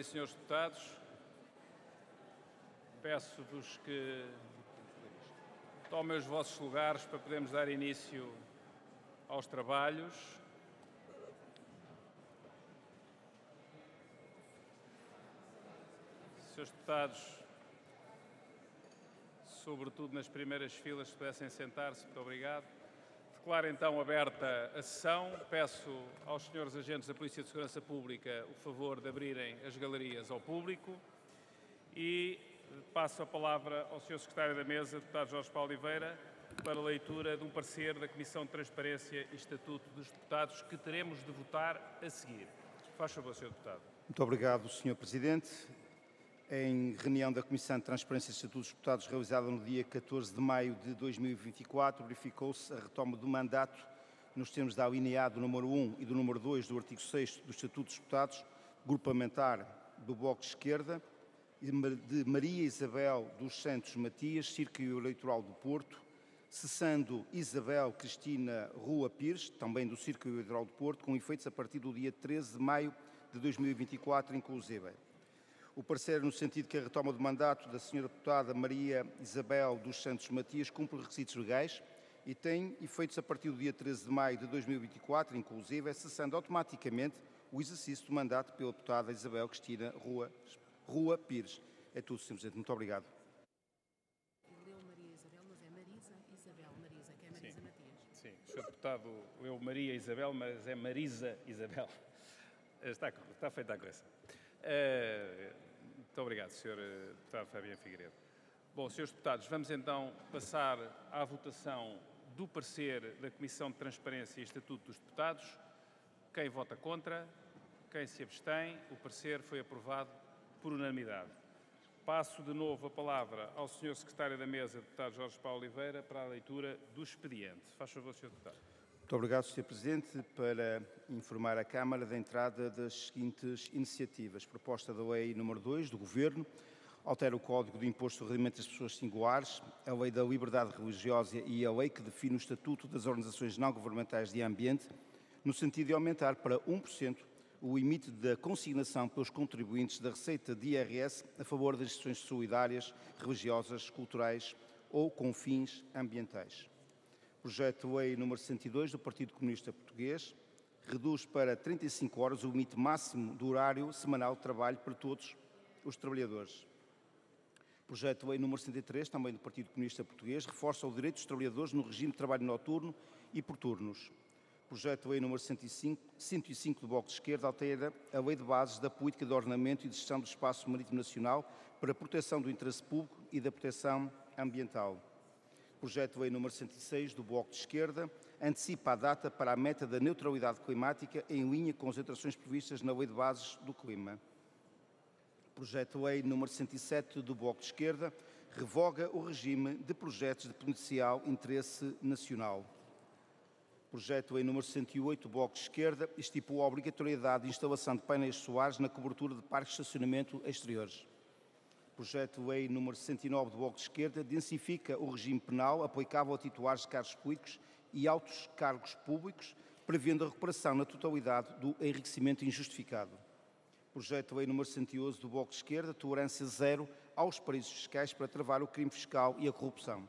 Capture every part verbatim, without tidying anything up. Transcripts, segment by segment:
senhores deputados, peço-vos que tomem os vossos lugares para podermos dar início aos trabalhos. Senhores deputados, sobretudo nas primeiras filas, se pudessem sentar-se, muito obrigado. Declaro então aberta a sessão. Peço aos senhores agentes da Polícia de Segurança Pública o favor de abrirem as galerias ao público e passo a palavra ao senhor Secretário da Mesa, deputado Jorge Paulo Oliveira, para a leitura de um parecer da Comissão de Transparência e Estatuto dos Deputados que teremos de votar a seguir. Faz favor, senhor Deputado. Muito obrigado, senhor Presidente. Em reunião da Comissão de Transparência e Estatuto dos Deputados, realizada no dia catorze de maio de dois mil e vinte e quatro, verificou-se a retoma do mandato nos termos da alineado do número um e do número dois do artigo sexto do Estatuto dos Deputados, grupo parlamentar do Bloco de Esquerda, de Maria Isabel dos Santos Matias, Círculo Eleitoral do Porto, cessando Isabel Cristina Rua Pires, também do Círculo Eleitoral do Porto, com efeitos a partir do dia treze de maio de dois mil e vinte e quatro, inclusive. O parecer no sentido que a retoma do mandato da senhora deputada Maria Isabel dos Santos Matias cumpre os requisitos legais e tem efeitos a partir do dia treze de maio de dois mil e vinte e quatro, inclusive, cessando automaticamente o exercício do mandato pela deputada Isabel Cristina Rua, Rua Pires. É tudo, senhor Presidente. Muito obrigado. Leu Maria Isabel, mas é Marisa Isabel. Marisa, que é Marisa Sim. Matias. Sim, o senhor deputado leu Maria Isabel, mas é Marisa Isabel. Está, está feita a correção. Uh, muito obrigado, senhor deputado Fabiano Figueiredo. Bom, senhores deputados, vamos então passar à votação do parecer da Comissão de Transparência e Estatuto dos Deputados. Quem vota contra? Quem se abstém? O parecer foi aprovado por unanimidade. Passo de novo a palavra ao senhor Secretário da Mesa, deputado Jorge Paulo Oliveira, para a leitura do expediente. Faz favor, senhor Deputado. Muito obrigado, senhor Presidente, para informar a Câmara da entrada das seguintes iniciativas. Proposta da Lei número dois do Governo, altera o Código do Imposto sobre Rendimento das Pessoas Singulares, a Lei da Liberdade Religiosa e a Lei que define o Estatuto das Organizações Não-Governamentais de Ambiente, no sentido de aumentar para um por cento o limite da consignação pelos contribuintes da receita de I R S a favor das instituições solidárias, religiosas, culturais ou com fins ambientais. Projeto de Lei número cento e dois do Partido Comunista Português reduz para trinta e cinco horas o limite máximo do horário semanal de trabalho para todos os trabalhadores. Projeto de Lei número cento e três, também do Partido Comunista Português, reforça o direito dos trabalhadores no regime de trabalho noturno e por turnos. Projeto de Lei número cento e cinco, cento e cinco do Bloco de Esquerda altera a Lei de Bases da Política de Ordenamento e de Gestão do Espaço Marítimo Nacional para a proteção do interesse público e da proteção ambiental. Projeto de Lei número cento e seis do Bloco de Esquerda antecipa a data para a meta da neutralidade climática em linha com as alterações previstas na Lei de Bases do Clima. Projeto de Lei número cento e sete do Bloco de Esquerda revoga o regime de projetos de potencial interesse nacional. Projeto de Lei número cento e oito do Bloco de Esquerda estipula a obrigatoriedade de instalação de painéis solares na cobertura de parques de estacionamento exteriores. Projeto de Lei número cento e nove do Bloco de Esquerda densifica o regime penal aplicável a titulares de cargos públicos e altos cargos públicos, prevendo a recuperação na totalidade do enriquecimento injustificado. Projeto de Lei número cento e onze do Bloco de Esquerda, tolerância zero aos paraísos fiscais para travar o crime fiscal e a corrupção.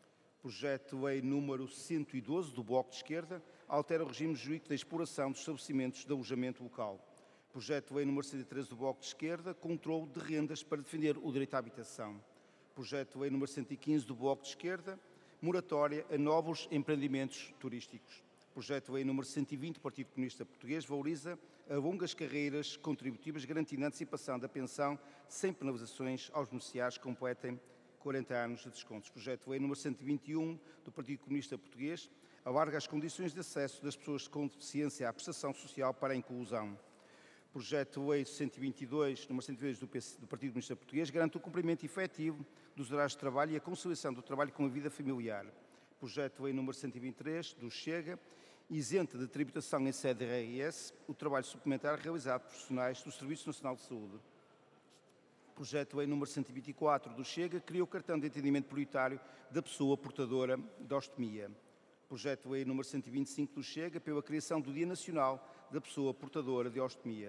Projeto de Lei número cento e doze do Bloco de Esquerda, altera o regime jurídico da exploração dos estabelecimentos de alojamento local. Projeto de Lei número cento e treze do Bloco de Esquerda, controle de rendas para defender o direito à habitação. Projeto de Lei número cento e quinze do Bloco de Esquerda, moratória a novos empreendimentos turísticos. Projeto de Lei número cento e vinte do Partido Comunista Português valoriza a longas carreiras contributivas, garantindo a antecipação da pensão sem penalizações aos beneficiários que completem quarenta anos de descontos. Projeto de Lei número cento e vinte e um do Partido Comunista Português alarga as condições de acesso das pessoas com deficiência à prestação social para a inclusão. Projeto de Lei cento e vinte e dois, número cento e vinte e dois do, do Partido Comunista Português, garante o cumprimento efetivo dos horários de trabalho e a conciliação do trabalho com a vida familiar. Projeto de Lei número cento e vinte e três, do Chega, isenta de tributação em sede de I R S o trabalho suplementar realizado por profissionais do Serviço Nacional de Saúde. Projeto de Lei número cento e vinte e quatro, do Chega, cria o cartão de atendimento prioritário da pessoa portadora de ostomia. Projeto de Lei número cento e vinte e cinco do Chega, pela criação do Dia Nacional da Pessoa Portadora de Ostomia.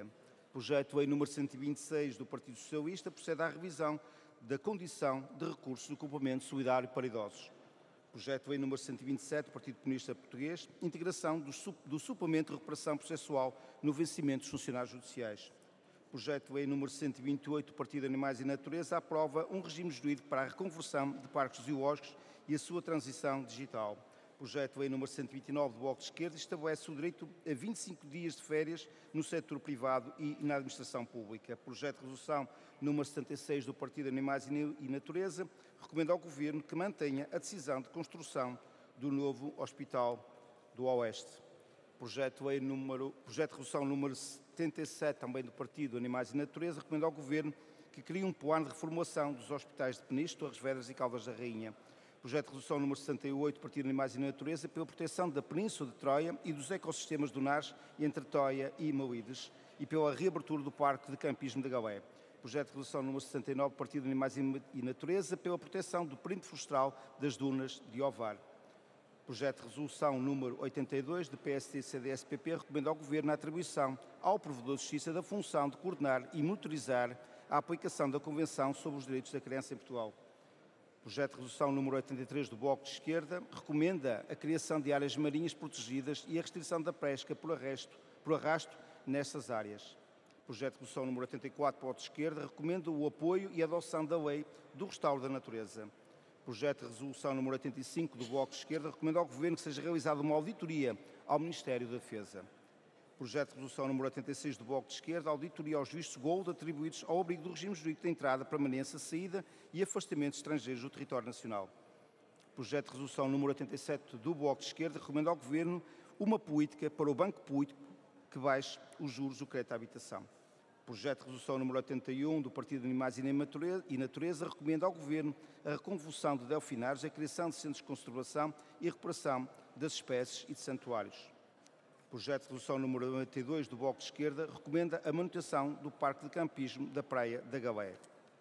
Projeto de Lei número cento e vinte e seis do Partido Socialista procede à revisão da condição de recurso do complemento solidário para idosos. Projeto de Lei número cento e vinte e sete do Partido Comunista Português, integração do, su do suplemento de recuperação processual no vencimento dos funcionários judiciais. Projeto de Lei número cento e vinte e oito do Partido Animais e Natureza aprova um regime jurídico para a reconversão de parques zoológicos e a sua transição digital. Projeto de Lei número cento e vinte e nove do Bloco de Esquerda estabelece o direito a vinte e cinco dias de férias no setor privado e na administração pública. Projeto de Resolução número setenta e seis do Partido Animais e Natureza recomenda ao Governo que mantenha a decisão de construção do novo Hospital do Oeste. Projeto de Lei número, projeto de Resolução número setenta e sete, também do Partido Animais e Natureza, recomenda ao Governo que crie um plano de reformulação dos hospitais de Peniche, Torres Vedras e Caldas da Rainha. Projeto de Resolução número sessenta e oito do Partido Animais e Natureza pela proteção da Península de Troia e dos ecossistemas dunares entre Troia e Mauídes e pela reabertura do Parque de Campismo da Galé. Projeto de Resolução número sessenta e nove do Partido Animais e Natureza pela proteção do perímetro florestal das dunas de Ovar. Projeto de Resolução número oitenta e dois do P S D C D S P P recomenda ao Governo a atribuição ao Provedor de Justiça da função de coordenar e monitorizar a aplicação da Convenção sobre os Direitos da Criança em Portugal. Projeto de Resolução número oitenta e três do Bloco de Esquerda recomenda a criação de áreas marinhas protegidas e a restrição da pesca por arrasto, por arrasto nestas áreas. Projeto de Resolução número oitenta e quatro do Bloco de Esquerda recomenda o apoio e a adoção da Lei do Restauro da Natureza. Projeto de Resolução número oitenta e cinco do Bloco de Esquerda recomenda ao Governo que seja realizada uma auditoria ao Ministério da Defesa. Projeto de Resolução número oitenta e seis do Bloco de Esquerda, auditoria aos vistos gold atribuídos ao abrigo do regime jurídico de entrada, permanência, saída e afastamento de estrangeiros do território nacional. Projeto de Resolução número oitenta e sete do Bloco de Esquerda recomenda ao Governo uma política para o banco público que baixe os juros do crédito à habitação. Projeto de Resolução número oitenta e um do Partido Animais e Natureza recomenda ao Governo a reconvolução de delfinários, a criação de centros de conservação e recuperação das espécies e de santuários. Projeto de Resolução número noventa e dois do Bloco de Esquerda recomenda a manutenção do Parque de Campismo da Praia da Galé.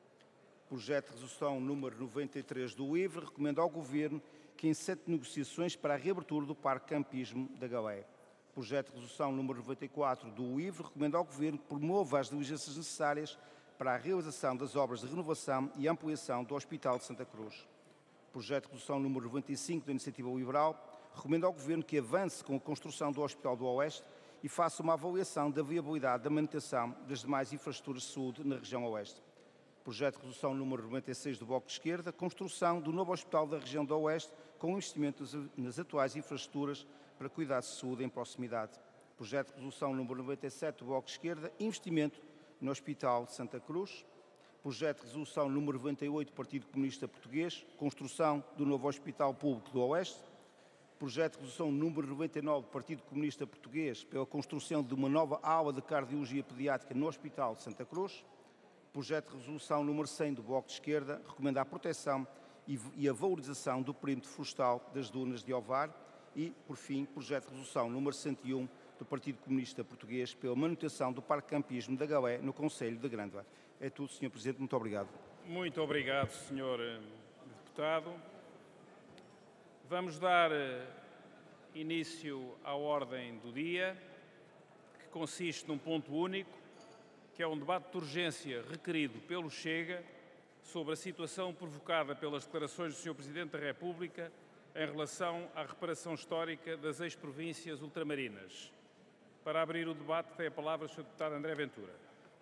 Projeto de Resolução número noventa e três do LIVRE recomenda ao Governo que encete negociações para a reabertura do Parque de Campismo da Galé. Projeto de Resolução número noventa e quatro do LIVRE recomenda ao Governo que promova as diligências necessárias para a realização das obras de renovação e ampliação do Hospital de Santa Cruz. Projeto de Resolução número noventa e cinco da Iniciativa Liberal recomenda ao Governo que avance com a construção do Hospital do Oeste e faça uma avaliação da viabilidade da manutenção das demais infraestruturas de saúde na região Oeste. Projeto de Resolução número noventa e seis do Bloco de Esquerda, construção do novo Hospital da região do Oeste com investimento nas atuais infraestruturas para cuidados de saúde em proximidade. Projeto de Resolução número noventa e sete do Bloco de Esquerda, investimento no Hospital de Santa Cruz. Projeto de Resolução número noventa e oito do Partido Comunista Português, construção do novo Hospital Público do Oeste. Projeto de Resolução número noventa e nove do Partido Comunista Português pela construção de uma nova aula de cardiologia pediátrica no Hospital de Santa Cruz. Projeto de Resolução número cem do Bloco de Esquerda recomenda a proteção e a valorização do perímetro florestal das dunas de Ovar. E, por fim, Projeto de Resolução número cento e um do Partido Comunista Português pela manutenção do Parque de Campismo da Galé no Concelho de Grândola. É tudo, senhor Presidente. Muito obrigado. Muito obrigado, senhor Deputado. Vamos dar início à ordem do dia, que consiste num ponto único, que é um debate de urgência requerido pelo Chega sobre a situação provocada pelas declarações do senhor Presidente da República em relação à reparação histórica das ex-províncias ultramarinas. Para abrir o debate, tem a palavra o senhor Deputado André Ventura.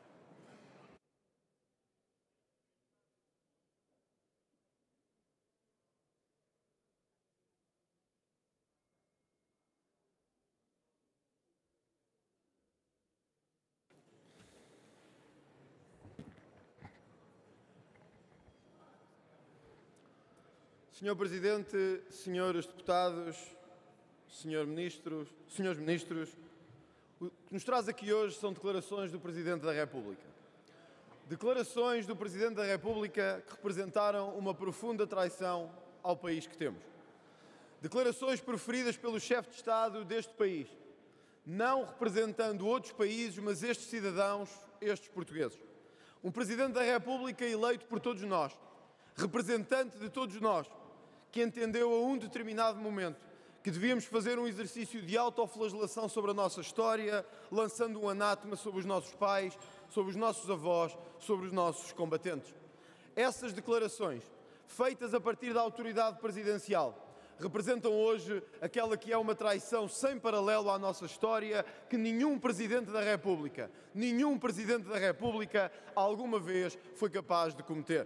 senhor Presidente, senhores deputados, senhor Ministro, senhores Ministros, o que nos traz aqui hoje são declarações do Presidente da República. Declarações do Presidente da República que representaram uma profunda traição ao país que temos. Declarações proferidas pelo chefe de Estado deste país, não representando outros países, mas estes cidadãos, estes portugueses. Um Presidente da República eleito por todos nós, representante de todos nós, que entendeu a um determinado momento que devíamos fazer um exercício de autoflagelação sobre a nossa história, lançando um anátema sobre os nossos pais, sobre os nossos avós, sobre os nossos combatentes. Essas declarações, feitas a partir da autoridade presidencial, representam hoje aquela que é uma traição sem paralelo à nossa história, que nenhum Presidente da República, nenhum Presidente da República alguma vez foi capaz de cometer.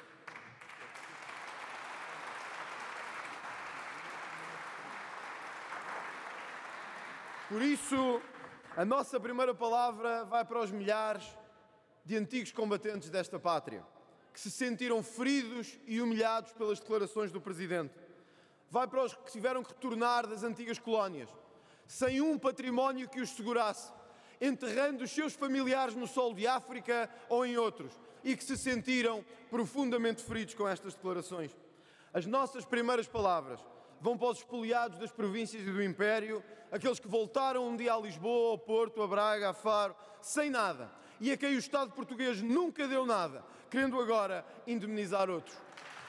Por isso, a nossa primeira palavra vai para os milhares de antigos combatentes desta pátria, que se sentiram feridos e humilhados pelas declarações do Presidente. Vai para os que tiveram que retornar das antigas colónias, sem um património que os segurasse, enterrando os seus familiares no solo de África ou em outros, e que se sentiram profundamente feridos com estas declarações. As nossas primeiras palavras vão para os expoliados das províncias e do Império, aqueles que voltaram um dia a Lisboa, ao Porto, a Braga, a Faro, sem nada, e a quem o Estado português nunca deu nada, querendo agora indemnizar outros.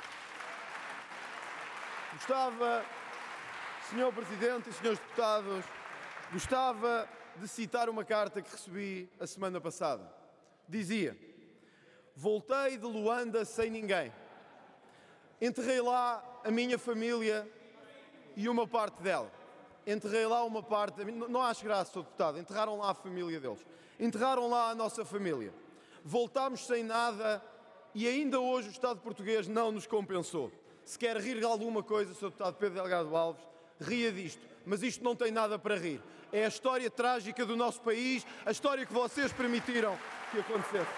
Gostava, senhor Presidente e senhores deputados, gostava de citar uma carta que recebi a semana passada. Dizia: voltei de Luanda sem ninguém. Enterrei lá a minha família e uma parte dela. Enterrei lá uma parte... Não acho graça, senhor deputado. Enterraram lá a família deles. Enterraram lá a nossa família. Voltámos sem nada e ainda hoje o Estado português não nos compensou. Se quer rir de alguma coisa, senhor deputado Pedro Delgado Alves, ria disto. Mas isto não tem nada para rir. É a história trágica do nosso país, a história que vocês permitiram que acontecesse.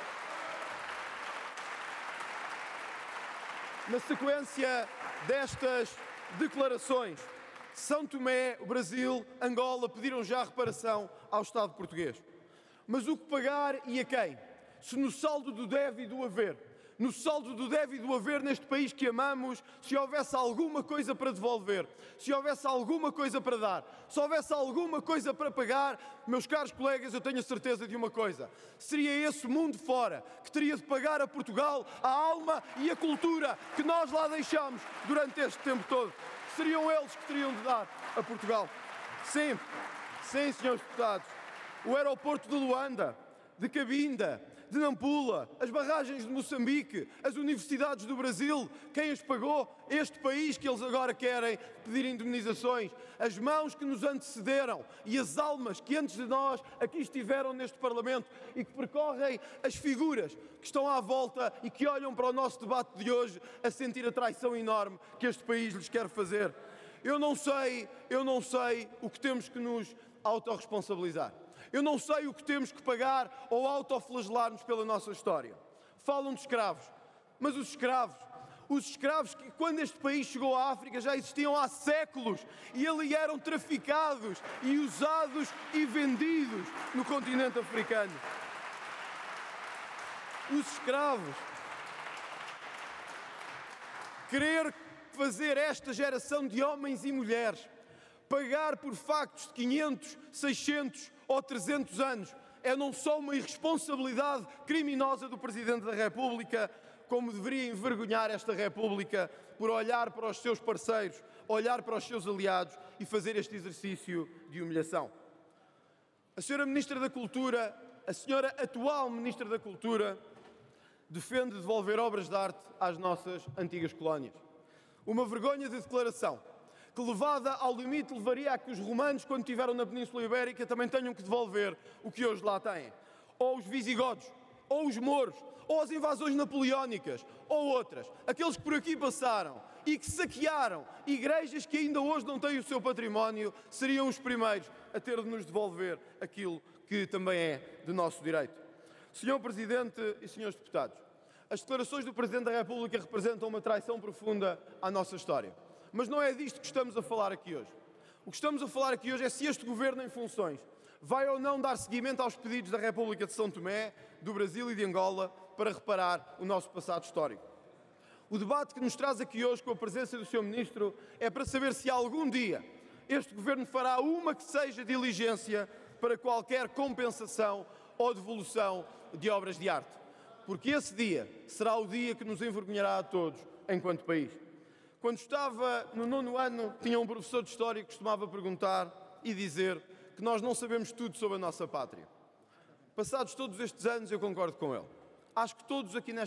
Na sequência destas declarações, São Tomé, o Brasil, Angola pediram já reparação ao Estado português. Mas o que pagar e a quem? Se no saldo do deve e do haver, no saldo do deve e do haver neste país que amamos, se houvesse alguma coisa para devolver, se houvesse alguma coisa para dar, se houvesse alguma coisa para pagar, meus caros colegas, eu tenho a certeza de uma coisa: seria esse mundo fora que teria de pagar a Portugal a alma e a cultura que nós lá deixamos durante este tempo todo. Seriam eles que teriam de dar a Portugal. Sim, sim, senhores deputados. O aeroporto de Luanda, de Cabinda, de Nampula, as barragens de Moçambique, as universidades do Brasil, quem as pagou? Este país que eles agora querem pedir indemnizações. As mãos que nos antecederam e as almas que antes de nós aqui estiveram neste Parlamento e que percorrem as figuras que estão à volta e que olham para o nosso debate de hoje a sentir a traição enorme que este país lhes quer fazer. Eu não sei, eu não sei o que temos que nos autorresponsabilizar. Eu não sei o que temos que pagar ou autoflagelar-nos pela nossa história. Falam de escravos, mas os escravos, os escravos que quando este país chegou à África já existiam há séculos e ali eram traficados e usados e vendidos no continente africano. Os escravos. Querer fazer esta geração de homens e mulheres pagar por factos de quinhentos, seiscentos ou trezentos anos é não só uma irresponsabilidade criminosa do Presidente da República, como deveria envergonhar esta República por olhar para os seus parceiros, olhar para os seus aliados e fazer este exercício de humilhação. A senhora Ministra da Cultura, a senhora atual Ministra da Cultura, defende devolver obras de arte às nossas antigas colónias. Uma vergonha de declaração, que levada ao limite levaria a que os romanos, quando estiveram na Península Ibérica, também tenham que devolver o que hoje lá têm. Ou os visigodos, ou os mouros, ou as invasões napoleónicas, ou outras. Aqueles que por aqui passaram e que saquearam igrejas que ainda hoje não têm o seu património, seriam os primeiros a ter de nos devolver aquilo que também é de nosso direito. senhor Presidente e senhores deputados, as declarações do Presidente da República representam uma traição profunda à nossa história. Mas não é disto que estamos a falar aqui hoje. O que estamos a falar aqui hoje é se este Governo em funções vai ou não dar seguimento aos pedidos da República de São Tomé, do Brasil e de Angola para reparar o nosso passado histórico. O debate que nos traz aqui hoje com a presença do senhor Ministro é para saber se algum dia este Governo fará uma que seja diligência para qualquer compensação ou devolução de obras de arte. Porque esse dia será o dia que nos envergonhará a todos enquanto país. Quando estava no nono ano, tinha um professor de História que costumava perguntar e dizer que nós não sabemos tudo sobre a nossa pátria. Passados todos estes anos, eu concordo com ele. Acho que todos aqui nesta